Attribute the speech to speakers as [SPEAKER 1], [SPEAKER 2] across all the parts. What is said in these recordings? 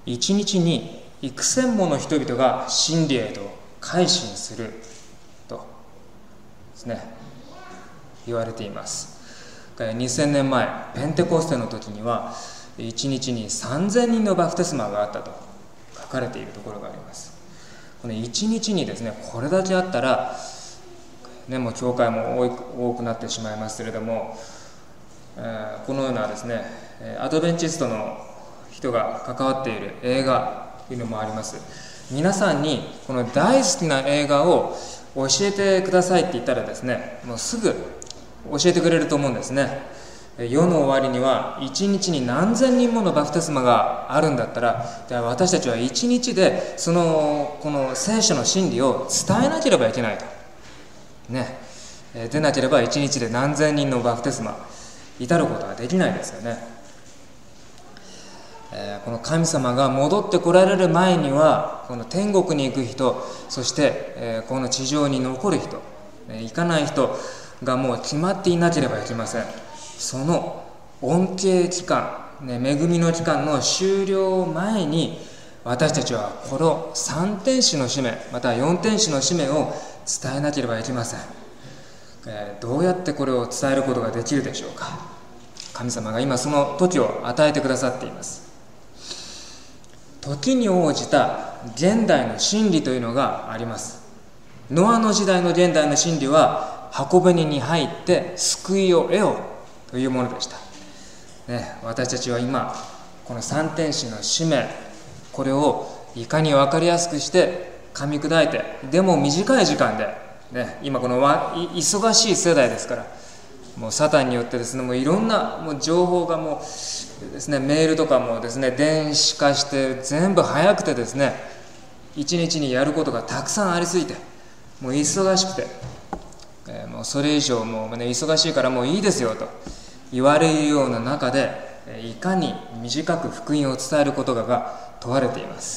[SPEAKER 1] 一日に幾千もの人々が真理へと改心するとですね、言われています。2000年前ペンテコステの時には1日に3000人のバプテスマがあったと書かれているところがあります。この1日にですね、これだけあったら、もう教会も多くなってしまいますけれども、このようなですね、アドベンチストの人が関わっている映画というのもあります。皆さんにこの大好きな映画を教えてくださいって言ったらですね、もうすぐ教えてくれると思うんですね。世の終わりには一日に何千人ものバプテスマがあるんだったら、私たちは一日でこの聖書の真理を伝えなければいけないとね。でなければ一日で何千人のバプテスマ至ることはできないですよね。この神様が戻ってこられる前には、この天国に行く人、そして、この地上に残る人、行かない人がもう決まっていなければいけません。その恩恵期間、恵みの期間の終了前に、私たちはこの3天使の使命、また4天使の使命を伝えなければいけません。どうやってこれを伝えることができるでしょうか。神様が今その時を与えてくださっています。時に応じた現代の真理というのがあります。ノアの時代の現代の真理は、箱舟に入って救いを得ようというものでした、私たちは今この3天使の使命、これをいかに分かりやすくして噛み砕いて、でも短い時間で、今この忙しい世代ですから、もうサタンによってですね、もういろんな情報がもうですね、メールとかもですね、電子化して全部早くてですね、一日にやることがたくさんありすぎて、もう忙しくて、もうそれ以上もう、忙しいからもういいですよと言われるような中で、いかに短く福音を伝えることかが問われています。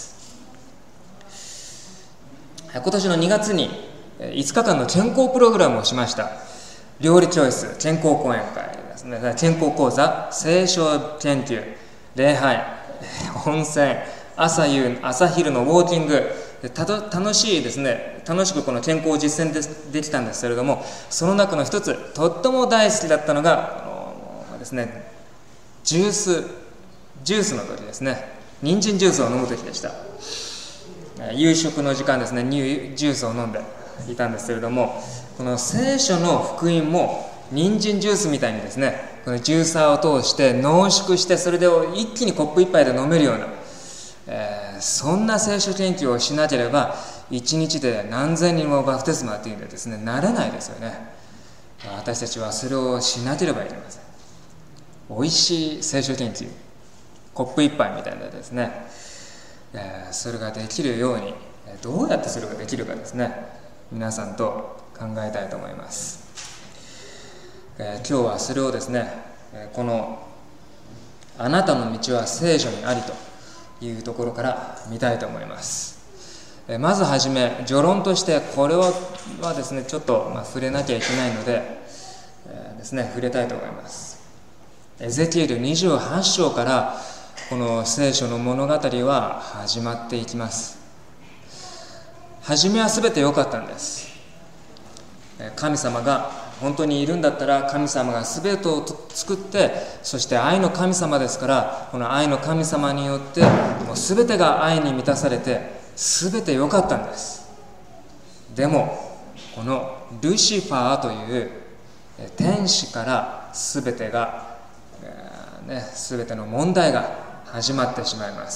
[SPEAKER 1] 今年の2月に5日間の健康プログラムをしました。料理チョイス、健康講演会ですね、健康講座、聖書研究、礼拝、温泉、朝昼のウォーキング、楽しいですね、楽しくこの健康を実践できたんですけれども、その中の一つ、とっても大好きだったのがですね、ジュースの時ですね、人参ジュースを飲む時でした。夕食の時間ですね、ジュースを飲んでいたんですけれども、この聖書の福音も人参ジュースみたいにですね、このジューサーを通して濃縮して、それで一気にコップ一杯で飲めるような、そんな聖書研究をしなければ一日で何千人もバプテスマというのはですね、なれないですよね。私たちはそれをしなければいけません。おいしい聖書研究、コップ一杯みたいなですね、それができるように、どうやってそれができるかですね、皆さんと考えたいと思います。今日はそれをですね、このあなたの道は聖書にありというところから見たいと思います。まずはじめ、序論としてこれはですね、ちょっと触れなきゃいけないので、ですね、触れたいと思います。エゼキエル28章からこの聖書の物語は始まっていきます。初めは全て良かったんです。神様が本当にいるんだったら、神様が全てを作って、そして愛の神様ですから、この愛の神様によってもう全てが愛に満たされて全て良かったんです。でもこのルシファーという天使から全てが、全ての問題が始まってしまいます。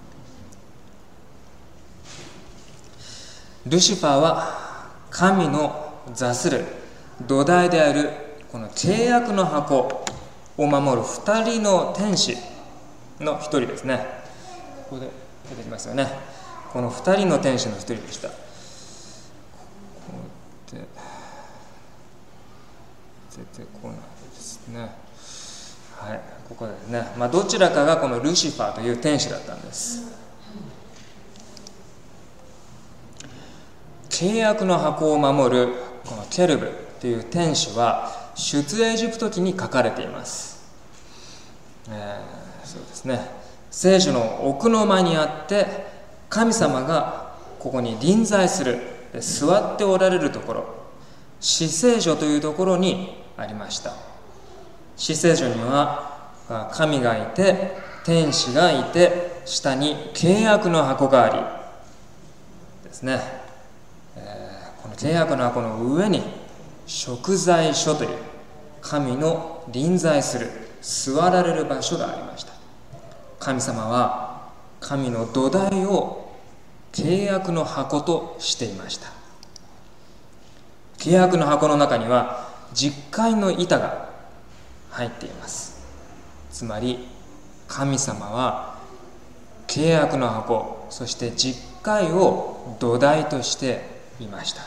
[SPEAKER 1] ルシファーは神の座する土台であるこの契約の箱を守る2人の天使の1人ですね。ここで出てきますよね。この2人の天使の1人でした。こうやって出てこないですね。はい、ここですね。どちらかがこのルシファーという天使だったんです。契約の箱を守るこのケルブという天使は出エジプト記に書かれています。そうですね。 聖書の奥の間にあって、神様がここに臨在する、座っておられるところ、至聖所というところにありました。至聖所には神がいて、天使がいて、下に契約の箱がありですね、この契約の箱の上に贖罪所という神の臨在する、座られる場所がありました。神様は神の土台を契約の箱としていました。契約の箱の中には十戒の板が入っています。つまり神様は契約の箱、そして十戒を土台としていました。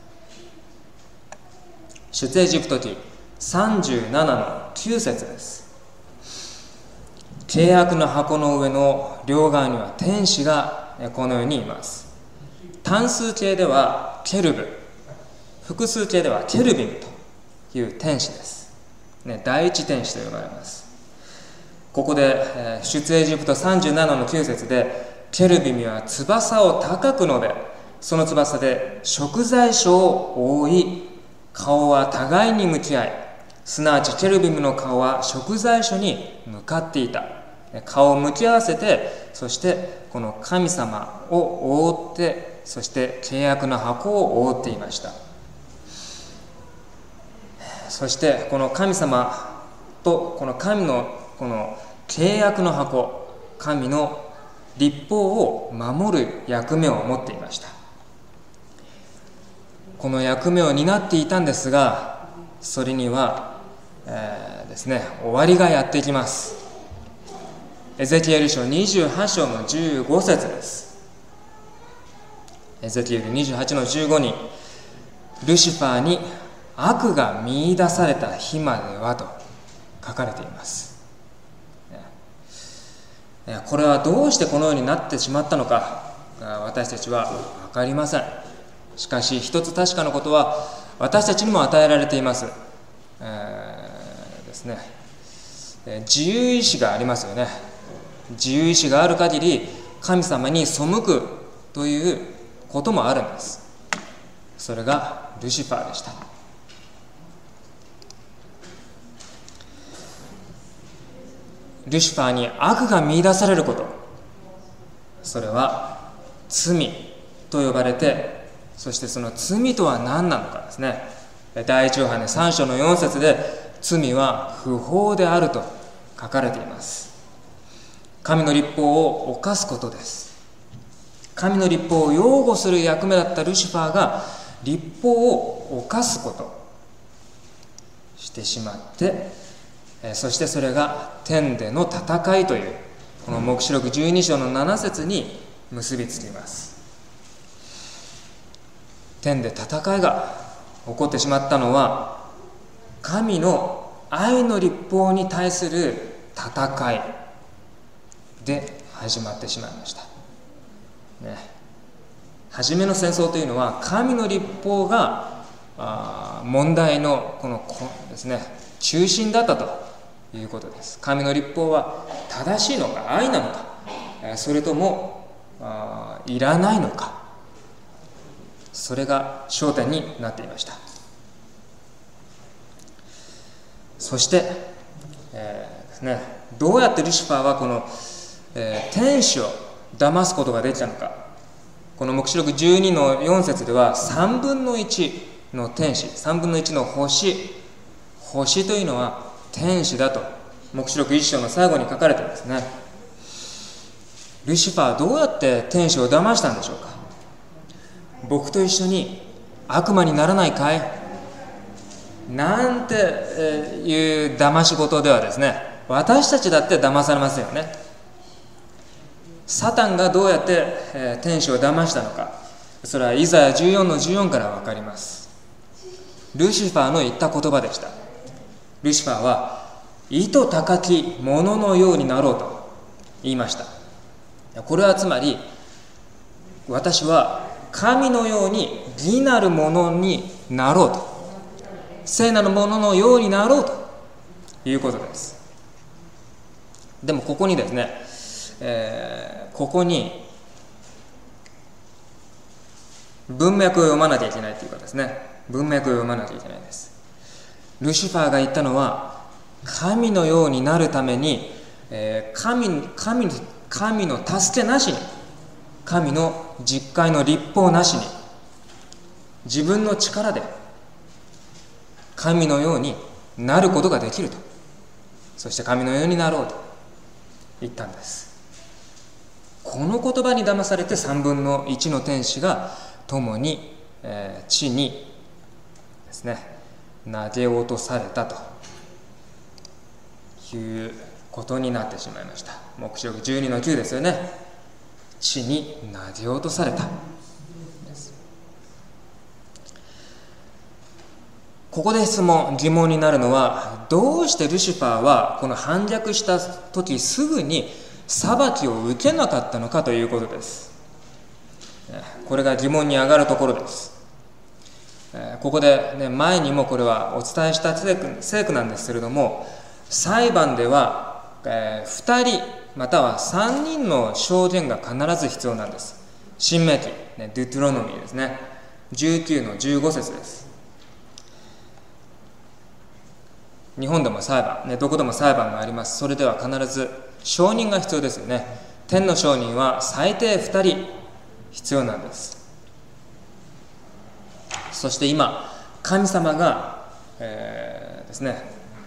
[SPEAKER 1] 出エジプト記37の9節です。契約の箱の上の両側には天使がこのようにいます。単数形ではケルブ、複数形ではケルビムという天使です、第一天使と呼ばれます。ここで出エジプト37の9節で、ケルビムは翼を高く伸べ、その翼で贖罪所を覆い、顔は互いに向き合い、すなわちケルビムの顔は贖罪所に向かっていた。顔を向き合わせて、そしてこの神様を覆って、そして契約の箱を覆っていました。そしてこの神様とこの神のこの契約の箱、神の律法を守る役目を持っていました。この役目を担っていたんですが、それには、終わりがやってきます。エゼキエル書28章の15節です。エゼキエル28の15に、ルシファーに悪が見出された日まではと書かれています。これはどうしてこのようになってしまったのか、私たちは分かりません。しかし一つ確かなことは、私たちにも与えられています。自由意志がありますよね。自由意志がある限り神様に背くということもあるんです。それがルシファーでした。ルシファーに悪が見出されること、それは罪と呼ばれて、そしてその罪とは何なのかですね。第一ヨハネ3章の4節で、罪は不法であると書かれています。神の律法を犯すことです。神の律法を擁護する役目だったルシファーが律法を犯すことしてしまって、そしてそれが天での戦いという、この黙示録12章の7節に結びつきます。天で戦いが起こってしまったのは、神の愛の律法に対する戦いで始まってしまいました。初めの戦争というのは、神の律法が問題のですね、中心だったということです。神の律法は正しいのか、愛なのか、それともいらないのか、それが焦点になっていました。そして、どうやってルシファーはこの、天使を騙すことができたのか。この黙示録12の4節では、3分の1の天使、3分の1の星というのは天使だと黙示録1章の最後に書かれていますね。ルシファーはどうやって天使を騙したんでしょうか。僕と一緒に悪魔にならないかいなんていう騙し事ではですね、私たちだって騙されますよね。サタンがどうやって、天使を騙したのか、それはイザヤ14の14から分かります。ルシファーの言った言葉でした。ルシファーは意図高きもののようになろうと言いました。これはつまり、私は神のように義なるものになろうと、聖なるもののようになろうということです。でもここにですね、 ここに文脈を読まなきゃいけないというかですね、文脈を読まなきゃいけないんです。ルシファーが言ったのは、神のようになるために、神の助けなしに、神の実戒の律法なしに、自分の力で神のようになることができると、そして神のようになろうと言ったんです。この言葉に騙されて3分の1の天使が共に、地にですね投げ落とされたということになってしまいました。黙示録12の9ですよね。地に投げ落とされた。ここで疑問になるのは、どうしてルシファーはこの反逆した時すぐに裁きを受けなかったのかということです。これが疑問に上がるところです。ここで、前にもこれはお伝えした聖句なんですけれども、裁判では、2人または3人の証言が必ず必要なんです。新明記、デュトロノミーですね、19の15節です。日本でも裁判、どこでも裁判があります。それでは必ず証人が必要ですよね。天の証人は最低2人必要なんです。そして今、神様が、ですね、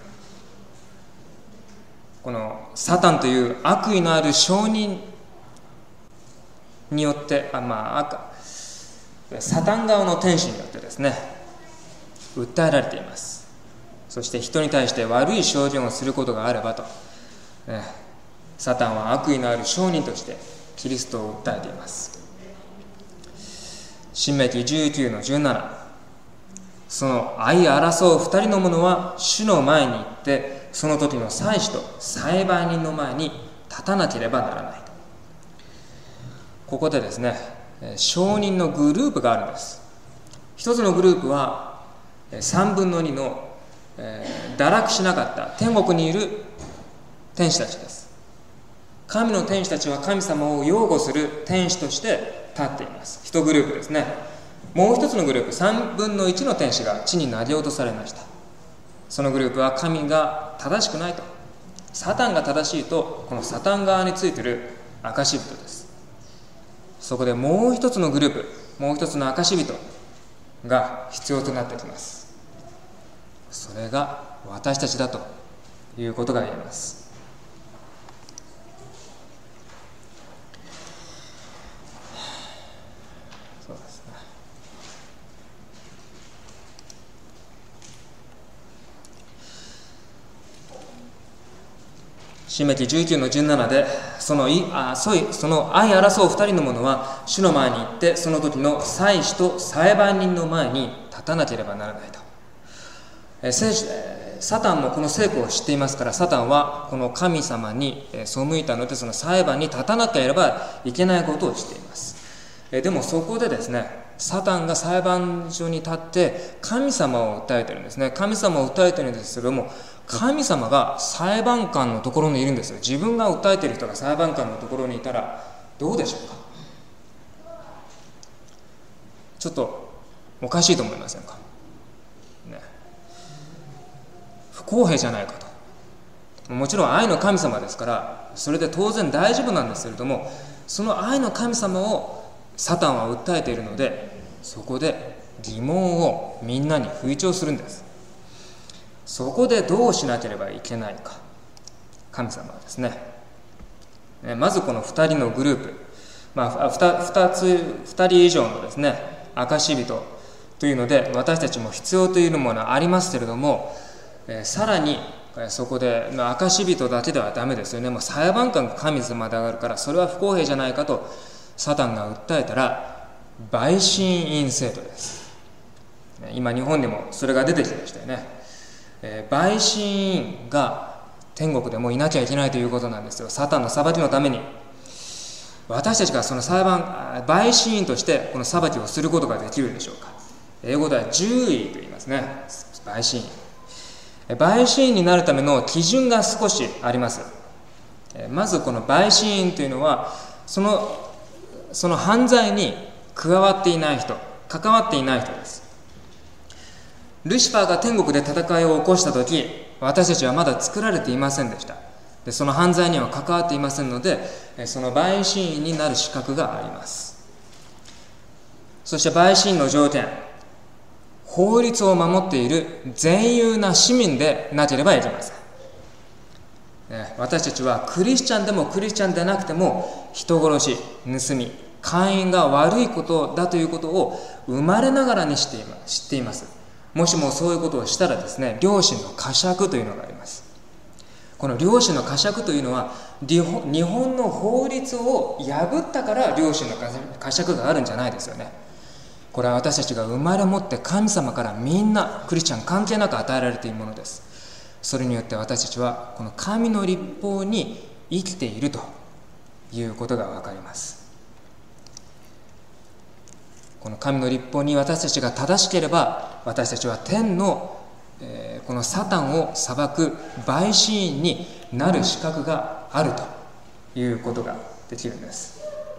[SPEAKER 1] このサタンという悪意のある証人によって、サタン側の天使によってですね、訴えられています。そして人に対して悪い証言をすることがあればと、サタンは悪意のある証人としてキリストを訴えています。申命記19の17、その相争う2人の者は主の前に行って、その時の祭司と裁判人の前に立たなければならない。ここでですね、証人のグループがあるんです。一つのグループは3分の2の堕落しなかった天国にいる天使たちです。神の天使たちは神様を擁護する天使として立っています。一グループですね。もう一つのグループ、3分の1の天使が地に投げ落とされました。そのグループは神が正しくないと、サタンが正しいと、このサタン側についている証人です。そこでもう一つのグループ、もう一つの証人が必要となってきます。それが私たちだということが言えます。そうですね。申命記19の17で、その相争う2人の者は主の前に行って、その時の祭司と裁判人の前に立たなければならないと。サタンもこの聖句を知っていますから、サタンはこの神様に背いたので、その裁判に立たなければいけないことをしています。でもそこでですね、サタンが裁判所に立って神様を訴えているんですね。神様を訴えているんですけれども、神様が裁判官のところにいるんですよ。自分が訴えている人が裁判官のところにいたらどうでしょうか。ちょっとおかしいと思いませんか。不公平じゃないかと。もちろん愛の神様ですから、それで当然大丈夫なんですけれども、その愛の神様をサタンは訴えているので、そこで疑問をみんなに吹聴するんです。そこでどうしなければいけないか。神様はですね、まずこの2人のグループ、2人以上のですね、証人というので、私たちも必要というものはありますけれども、さらにそこで証人だけではダメですよね。もう裁判官が神様であるから、それは不公平じゃないかとサタンが訴えたら、陪審員制度です。今日本にもそれが出てきましたよね。陪審員が天国でもいなきゃいけないということなんですよ。サタンの裁きのために私たちがその陪審員としてこの裁きをすることができるでしょうか。英語ではジュリーと言いますね。陪審員になるための基準が少しあります。 まずこの陪審員というのはその犯罪に加わっていない人、関わっていない人です。ルシファーが天国で戦いを起こしたとき、私たちはまだ作られていませんでした。でその犯罪には関わっていませんので、その陪審員になる資格があります。そして陪審員の条件、法律を守っている善友な市民でなければいけません。私たちはクリスチャンでもクリスチャンでなくても、人殺し、盗み、姦淫が悪いことだということを生まれながらに知っています。もしもそういうことをしたらですね、良心の呵責というのがあります。この良心の呵責というのは、日本の法律を破ったから良心の呵責があるんじゃないですよね。これは私たちが生まれ持って神様からみんなクリスチャン関係なく与えられているものです。それによって私たちはこの神の律法に生きているということが分かります。この神の律法に私たちが正しければ、私たちは天の、このサタンを裁く陪審員になる資格があるということができるんです。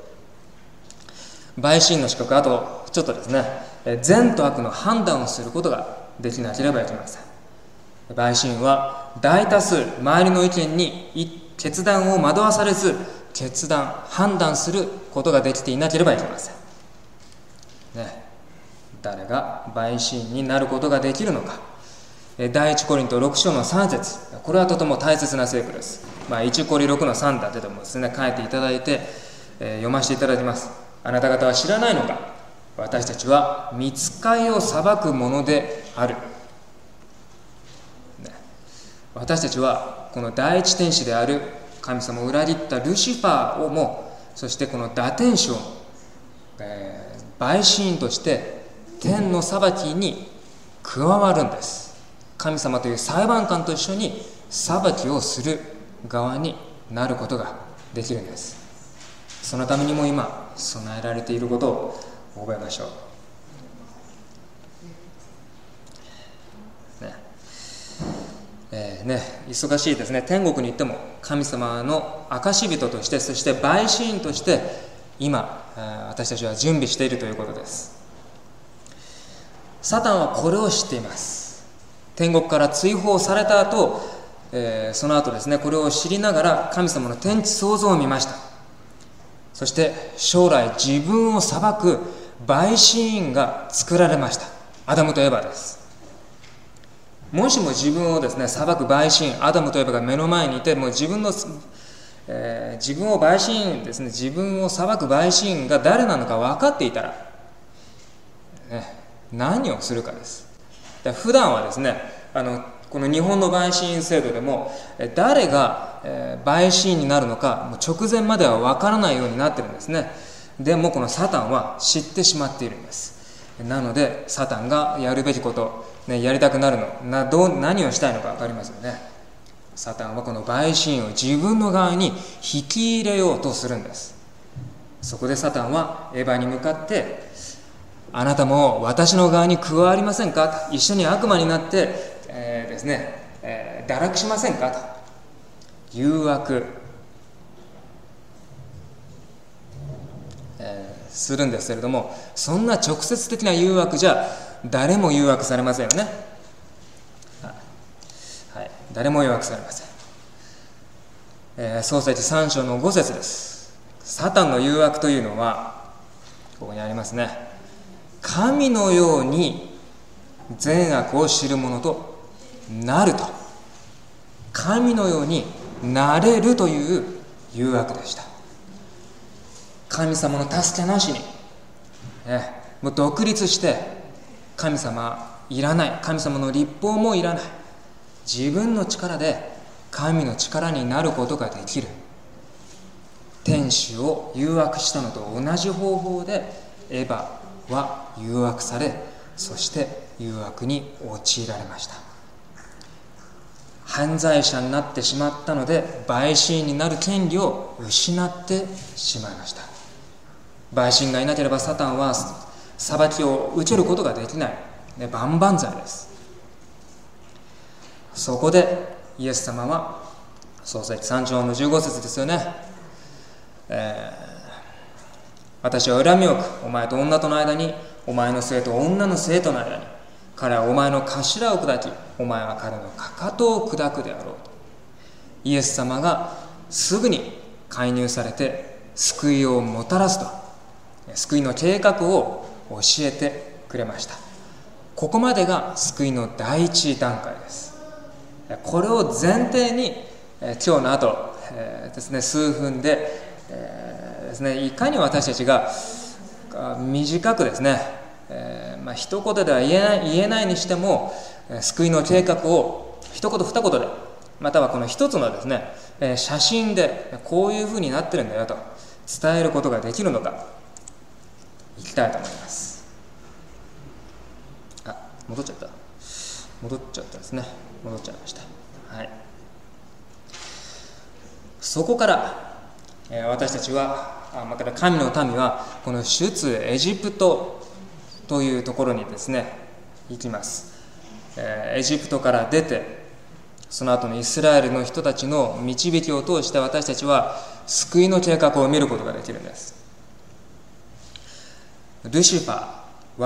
[SPEAKER 1] 陪審員の資格、あとちょっとですね、善と悪の判断をすることができなければいけません。陪審員は大多数周りの意見に決断を惑わされず、判断することができていなければいけません。誰が陪審員になることができるのか。第一コリント6章の3節、これはとても大切な聖句です。1コリ6の3だけでもですね、書いていただいて、読ませていただきます。あなた方は知らないのか、私たちは御使いを裁くものである。私たちはこの第一天使である神様を裏切ったルシファーをも、そしてこの堕天使をも、陪審員として天の裁きに加わるんです。神様という裁判官と一緒に裁きをする側になることができるんです。そのためにも今備えられていることを覚えましょう。忙しいですね。天国に行っても神様の証人として、そして陪審員として今私たちは準備しているということです。サタンはこれを知っています。天国から追放された後、その後ですね、これを知りながら神様の天地創造を見ました。そして将来自分を裁く陪審員が作られました。アダムとエバです。もしも自分をですね裁く陪審員アダムとエバが目の前にいて、もう自分を陪審員ですね、自分を裁く陪審員が誰なのか分かっていたら、何をするかです。普段はですね、この日本の陪審員制度でも誰が陪審員になるのかもう直前までは分からないようになってるんですね。でもこのサタンは知ってしまっているんです。なのでサタンがやるべきこと、やりたくなるの何をしたいのか分かりますよね。サタンはこの陪審員を自分の側に引き入れようとするんです。そこでサタンはエヴァに向かって、あなたも私の側に加わりませんか、一緒に悪魔になって、ですね、堕落しませんかと誘惑、するんですけれども、そんな直接的な誘惑じゃ誰も誘惑されませんよね。誰も誘惑されません。創世記3章の5節です。サタンの誘惑というのはここにありますね。神のように善悪を知る者となると、神のようになれるという誘惑でした。神様の助けなしに、もう独立して神様いらない、神様の律法もいらない、自分の力で神の力になることができる。天使を誘惑したのと同じ方法でエヴァは誘惑され、そして誘惑に陥られました。犯罪者になってしまったので陪審員になる権利を失ってしまいました。陪審がいなければサタンは裁きを受けることができない、万々歳です。そこでイエス様は創世記3章の15節ですよね。私は恨みを置く、お前と女との間に、お前の生と女の生との間に。彼はお前の頭を砕き、お前は彼のかかとを砕くであろうと。イエス様がすぐに介入されて救いをもたらすと、救いの計画を教えてくれました。ここまでが救いの第一段階です。これを前提に今日の後ですね、数分でですね、いかに私たちが短くですね、一言では言えないにしても救いの計画を一言二言で、またはこの一つのですね、写真でこういうふうになってるんだよと伝えることができるのか、いきたいと思います。戻っちゃったですね。戻っちゃいました。はい。そこから、私たちは、また神の民はこの出エジプトというところにですね行きます。エジプトから出て、その後のイスラエルの人たちの導きを通して私たちは救いの計画を見ることができるんです。ルシファー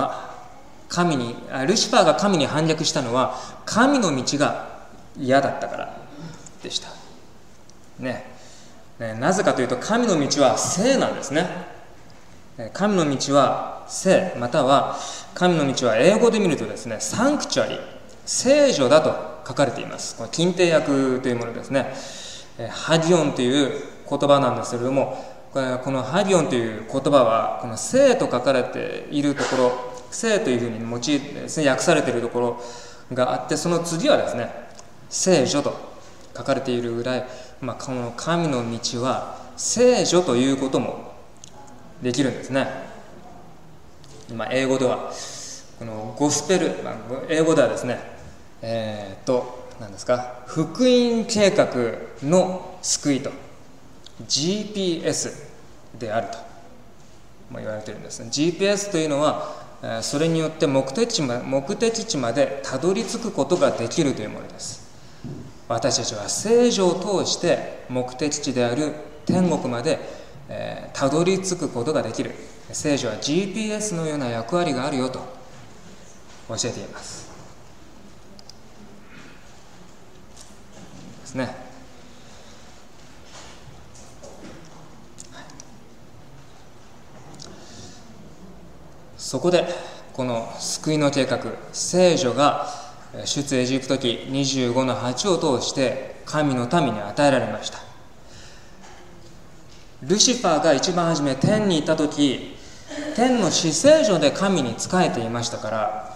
[SPEAKER 1] が神に反逆したのは神の道が嫌だったからでしたね。なぜかというと、神の道は聖なんですね。神の道は聖、または神の道は英語で見るとですね、サンクチュアリー、聖女だと書かれています。これ近帝訳というものですね。ハギオンという言葉なんですけれども、このハギオンという言葉はこの聖と書かれているところ、聖というふうに訳されているところがあって、その次はですね、聖女と書かれているぐらい、この神の道は聖女ということもできるんですね。英語ではこのゴスペル、英語ではですね、何ですか、福音計画の救いと GPS であると言われているんですね。 GPS というのはそれによって目的地までたどり着くことができるというものです。私たちは聖女を通して目的地である天国までたどり着くことができる。聖女は GPS のような役割があるよと教えていますですね。そこでこの救いの計画、聖女が出エジプト記25の8を通して神の民に与えられました。ルシファーが一番初め天にいた時、天の至聖所で神に仕えていましたから、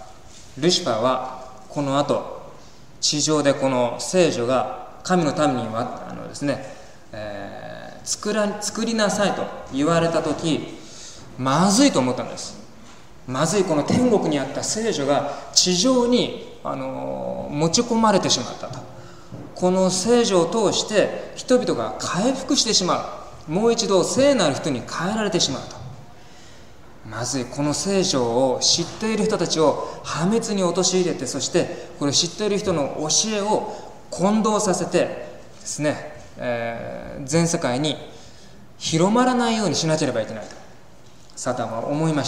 [SPEAKER 1] ルシファーはこの後地上でこの聖女が神の民にはですね、作りなさいと言われた時、まずいと思ったんです。まずい、この天国にあった聖女が地上に持ち込まれてしまったと。この聖女を通して人々が回復してしまう、もう一度聖なる人に変えられてしまうと。まずい、この聖書を知っている人たちを破滅に陥れて、そしてこれ知っている人の教えを混同させてですね、全世界に広まらないようにしなければいけないとサタンは思いました。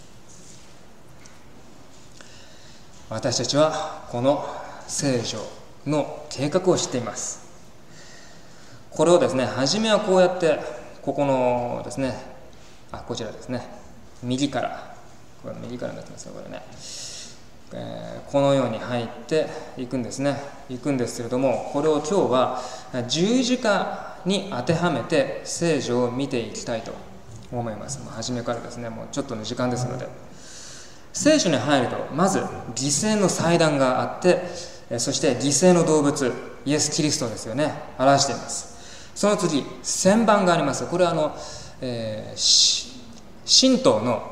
[SPEAKER 1] 私たちはこの聖書の計画を知っています。これをですね、初めはこうやってここのですね、こちらですね、右からになってますよ、これね、このように入っていくんですけれども、これを今日は十字架に当てはめて聖書を見ていきたいと思います。初めからですね、もうちょっとの時間ですので、聖書に入るとまず犠牲の祭壇があって、そして犠牲の動物イエス・キリストですよね、表しています。その次、旋盤があります。これは神道の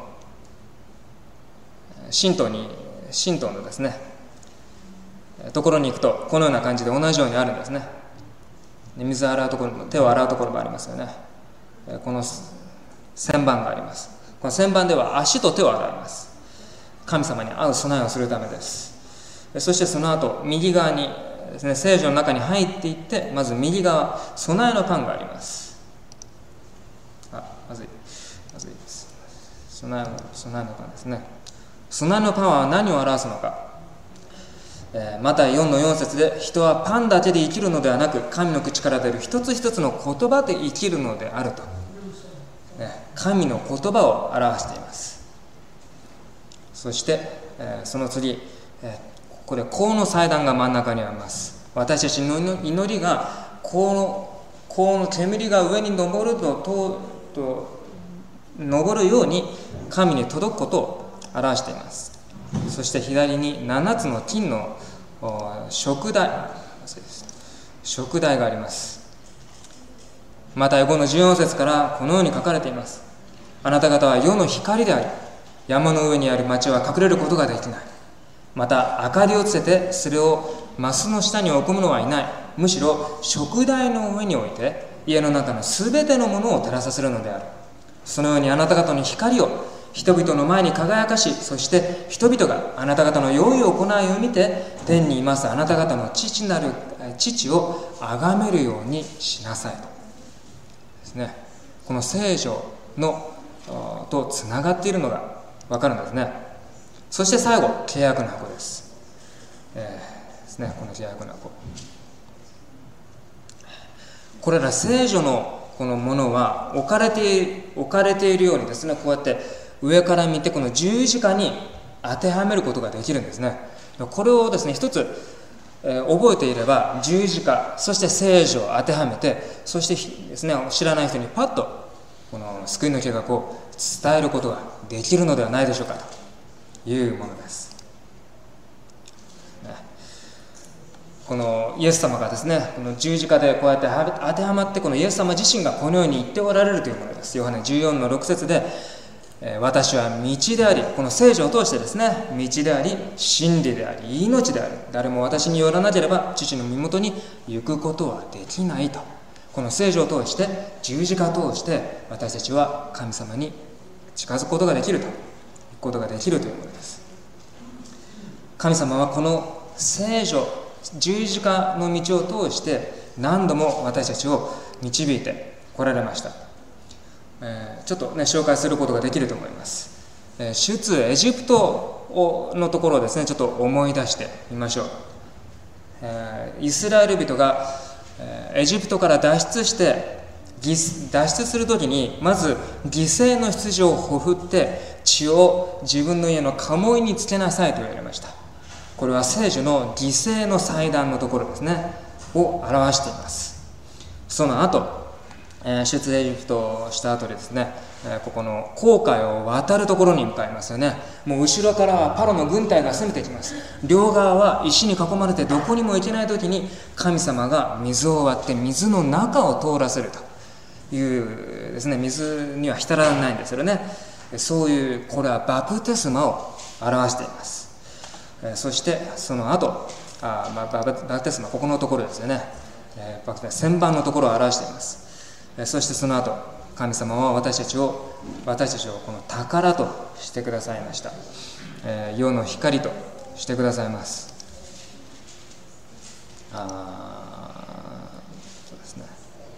[SPEAKER 1] ですねところに行くとこのような感じで同じようにあるんですね。水を洗うところも手を洗うところもありますよね。この旋盤があります。この旋盤では足と手を洗います。神様に会う備えをするためです。そしてその後右側にですね、聖書の中に入っていって、まず右側、備えのパンがあります。まずいです。備えのパンですね。備えのパンは何を表すのか。マタイ4の4節で、人はパンだけで生きるのではなく、神の口から出る一つ一つの言葉で生きるのであると、神の言葉を表しています。そして、その次、これ香の祭壇が真ん中にあります。私たちの祈りが香の煙が上に上るように神に届くことを表しています。そして左に7つの金の食台があります。マタイ5の14節からこのように書かれています。あなた方は世の光であり、山の上にある町は隠れることができない。また明かりをつけてそれをマスの下に置く者はいない。むしろ食台の上に置いて家の中のすべてのものを照らさせるのである。そのようにあなた方の光を人々の前に輝かし、そして人々があなた方の良い行いを見て天にいますあなた方の父なる父を崇めるようにしなさいとですね。この聖書のとつながっているのが分かるんですね。そして最後、契約の箱です。ですね、この契約の箱、これら聖書のこのものは置かれているようにですね、こうやって上から見てこの十字架に当てはめることができるんですね。これをですね、一つ、覚えていれば十字架、そして聖書を当てはめて、そしてですね、知らない人にパッとこの救いの計画を伝えることができるのではないでしょうかというものです。このイエス様がですね、この十字架でこうやって当てはまって、このイエス様自身がこのように言っておられるというものです。ヨハネ14の6節で、私は道であり、この聖書を通してですね、道であり、真理であり、命である。誰も私によらなければ父の身元に行くことはできないと。この聖書を通して、十字架を通して私たちは神様に近づくことができると、行くことができるというものです。神様はこの聖書、十字架の道を通して何度も私たちを導いてこられました。ちょっとね、紹介することができると思います。出エジプトのところをですね、ちょっと思い出してみましょう。イスラエル人がエジプトから脱出するときに、まず犠牲の羊をほふって血を自分の家の鴨居につけなさいと言われました。これは聖書の犠牲の祭壇のところですねを表しています。その後、出エジプトをした後でですね、ここの紅海を渡るところに向かいますよね。もう後ろからはパロの軍隊が攻めてきます。両側は石に囲まれてどこにも行けない時に、神様が水を割って水の中を通らせるというですね、水には浸らないんですよね。そういう、これはバプテスマを表しています。そしてその後、バプテスマ、ここのところですよね。旋盤のところを表しています。そしてその後、神様は私たちをこの宝としてくださいました。世の光としてくださいます。そうですね。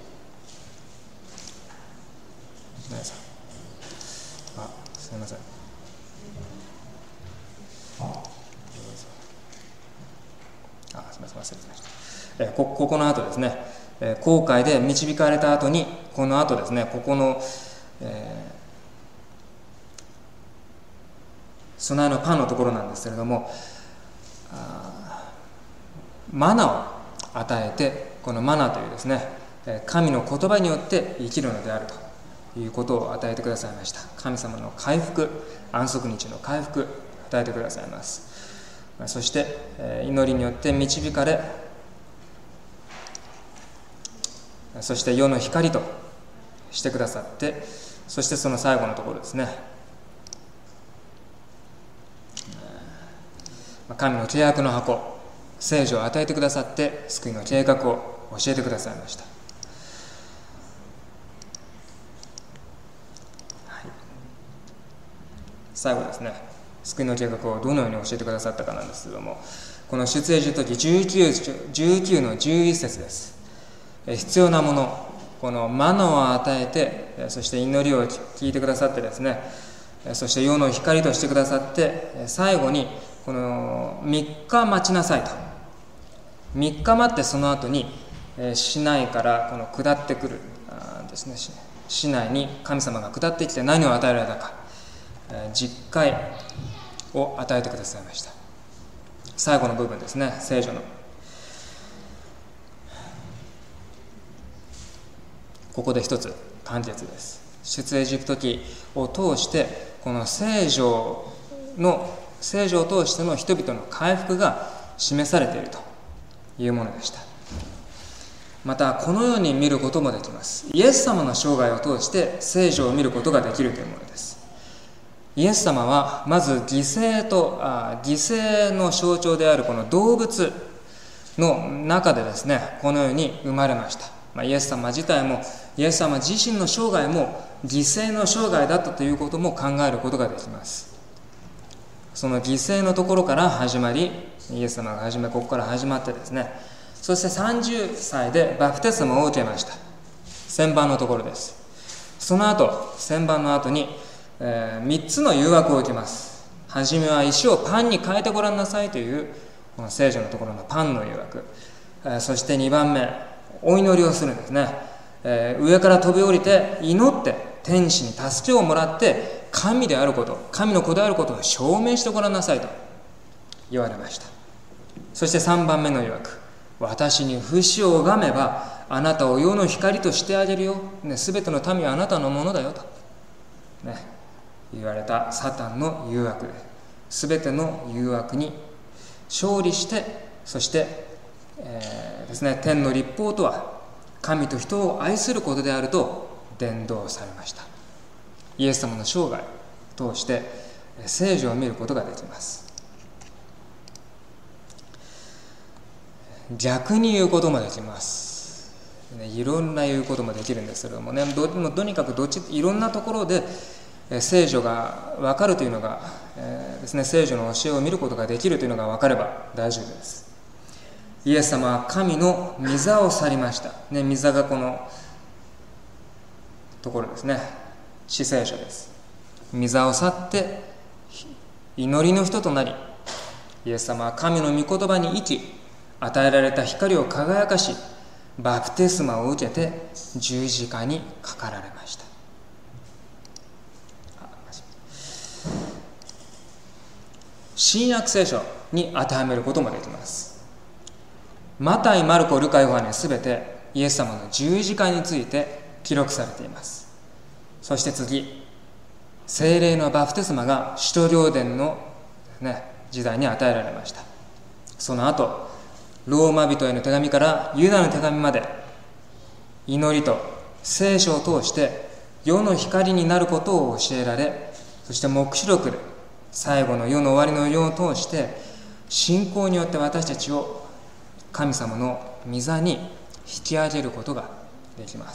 [SPEAKER 1] すみません。すみません、忘れてました。ここの後ですね、紅海で導かれた後に、この後ですね、ここの、備えのパンのところなんですけれども、マナを与えて、このマナというですね、神の言葉によって生きるのであるということを与えてくださいました。神様の回復、安息日の回復、与えてくださいます。そして、祈りによって導かれ、そして世の光としてくださって、そしてその最後のところですね、神の契約の箱、聖書を与えてくださって救いの計画を教えてくださいました。最後ですね、救いの計画をどのように教えてくださったかなんですけれども、 この出エジプト記19の11節です。必要なもの、このマナを与えて、そして祈りを聞いてくださってですね、そして世の光としてくださって、最後にこの3日待ちなさいと。3日待ってその後に市内からこの下ってくるですね、市内に神様が下ってきて何を与えられたか、実戒を与えてくださいました。最後の部分ですね、聖書のここで一つ簡潔です。出エジプト記を通してこの聖書を通しての人々の回復が示されているというものでした。またこのように見ることもできます。イエス様の生涯を通して聖書を見ることができるというものです。イエス様はまず犠牲の象徴であるこの動物の中でですね、このように生まれました。イエス様自体も、イエス様自身の生涯も犠牲の生涯だったということも考えることができます。その犠牲のところから始まり、イエス様がここから始まってですね、そして30歳でバプテスマを受けました。洗礼のところです。その後、洗礼の後に、3つの誘惑を受けます。はじめは石をパンに変えてごらんなさいというこの聖書のところのパンの誘惑、そして2番目、お祈りをするんですね。上から飛び降りて祈って天使に助けをもらって神であること、神の子であることを証明してごらんなさいと言われました。そして3番目の誘惑、私に不死を拝めばあなたを世の光としてあげるよ、すべての民はあなたのものだよと、言われたサタンの誘惑で、すべての誘惑に勝利して、そしてですね、天の律法とは神と人を愛することであると伝道されました。イエス様の生涯を通して聖書を見ることができます。逆に言うこともできます。いろんな言うこともできるんですけれどもね、とにかくいろんなところで聖書が分かるというのが、ですね、聖書の教えを見ることができるというのが分かれば大丈夫です。イエス様は神の御座を去りました。御座がこのところですね。至聖所です。御座を去って祈りの人となり、イエス様は神の御言葉に生き、与えられた光を輝かし、バプテスマを受けて十字架にかかられました。新約聖書に当てはめることもできます。マタイ、マルコ、ルカ、ヨハネすべてイエス様の十字架について記録されています。そして次、聖霊のバプテスマが使徒領伝の、時代に与えられました。その後、ローマ人への手紙からユダの手紙まで、祈りと聖書を通して世の光になることを教えられ、そして黙示録で最後の世の終わりの世を通して信仰によって私たちを神様の御座に引き上げることができます。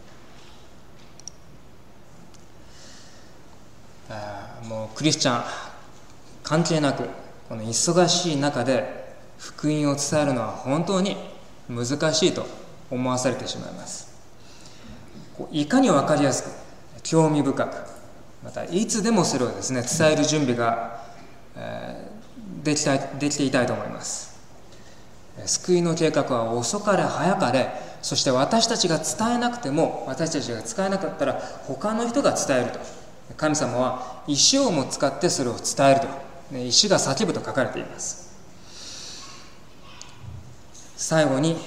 [SPEAKER 1] もうクリスチャン関係なく、この忙しい中で福音を伝えるのは本当に難しいと思わされてしまいます。いかに分かりやすく、興味深く、またいつでもそれをですね、伝える準備が、できていたいと思います。救いの計画は遅かれ早かれ、そして私たちが伝えなくても、私たちが使えなかったら他の人が伝えると。神様は石をも使ってそれを伝えると、石が叫ぶと書かれています。最後に、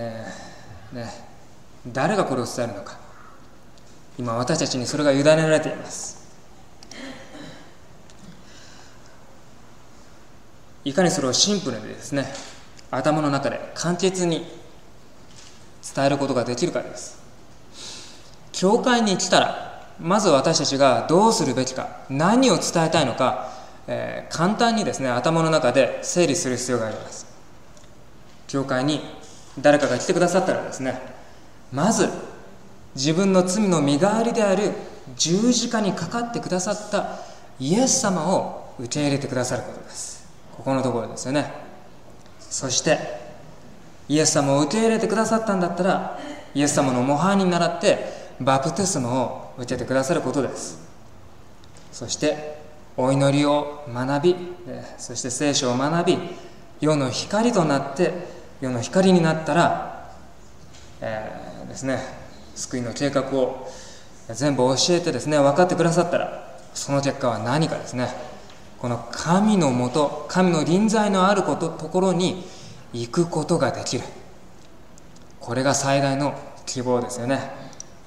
[SPEAKER 1] 誰がこれを伝えるのか、今私たちにそれが委ねられています。いかにそれをシンプルにですね、頭の中で簡潔に伝えることができるかです。教会に来たら、まず私たちがどうするべきか、何を伝えたいのか、簡単にですね、頭の中で整理する必要があります。教会に誰かが来てくださったらですね、まず自分の罪の身代わりである十字架にかかってくださったイエス様を受け入れてくださることです。ここのところですよね。 そしてイエス様を受け入れてくださったんだったら、イエス様の模範に倣ってバプテスマを受けてくださることです。そしてお祈りを学び、そして聖書を学び、世の光となって、世の光になったら、ですね、救いの計画を全部教えてですね、分かってくださったら、その結果は何かですね、この神のもと、神の臨在のあるところに行くことができる。これが最大の希望ですよね。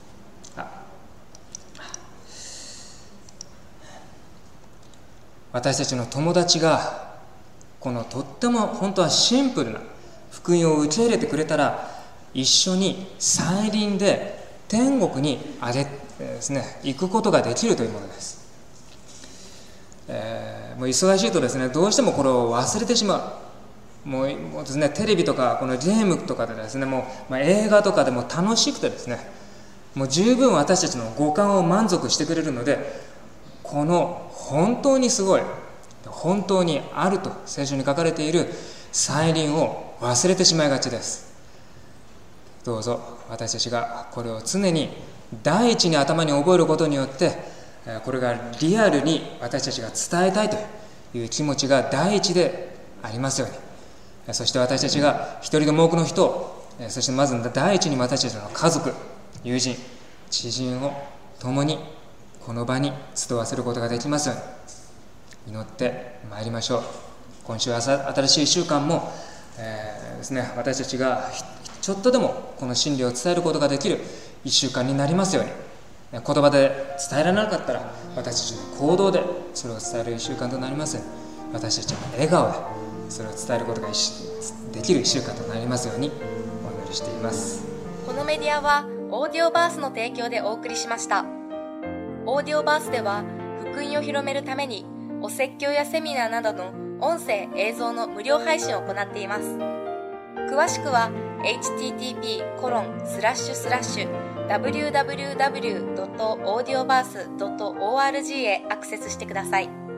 [SPEAKER 1] 私たちの友達がこのとっても本当はシンプルな福音を受け入れてくれたら、一緒に再臨で天国にですね、行くことができるというものです。もう忙しいとですね、どうしてもこれを忘れてしまう。もうですね、テレビとかこのゲームとかでですね、映画とかでも楽しくてですね、もう十分私たちの五感を満足してくれるので、この本当にすごい、本当にあると聖書に書かれている再臨を忘れてしまいがちです。どうぞ私たちがこれを常に第一に頭に覚えることによって、これがリアルに私たちが伝えたいという気持ちが第一でありますように、そして私たちが一人でも多くの人を、そしてまず第一に私たちの家族、友人、知人を共にこの場に集わせることができますように祈ってまいりましょう。今週は新しい1週間も、ですね、私たちがちょっとでもこの真理を伝えることができる1週間になりますように、言葉で伝えられなかったら私たちの行動でそれを伝える1週間となりますように、私たちの笑顔でそれを伝えることができる1週間となりますようにお祈りしています。
[SPEAKER 2] このメディアはオーディオバースの提供でお送りしました。オーディオバースでは福音を広めるためにお説教やセミナーなどの音声映像の無料配信を行っています。詳しくは http://www.audioverse.org へアクセスしてください。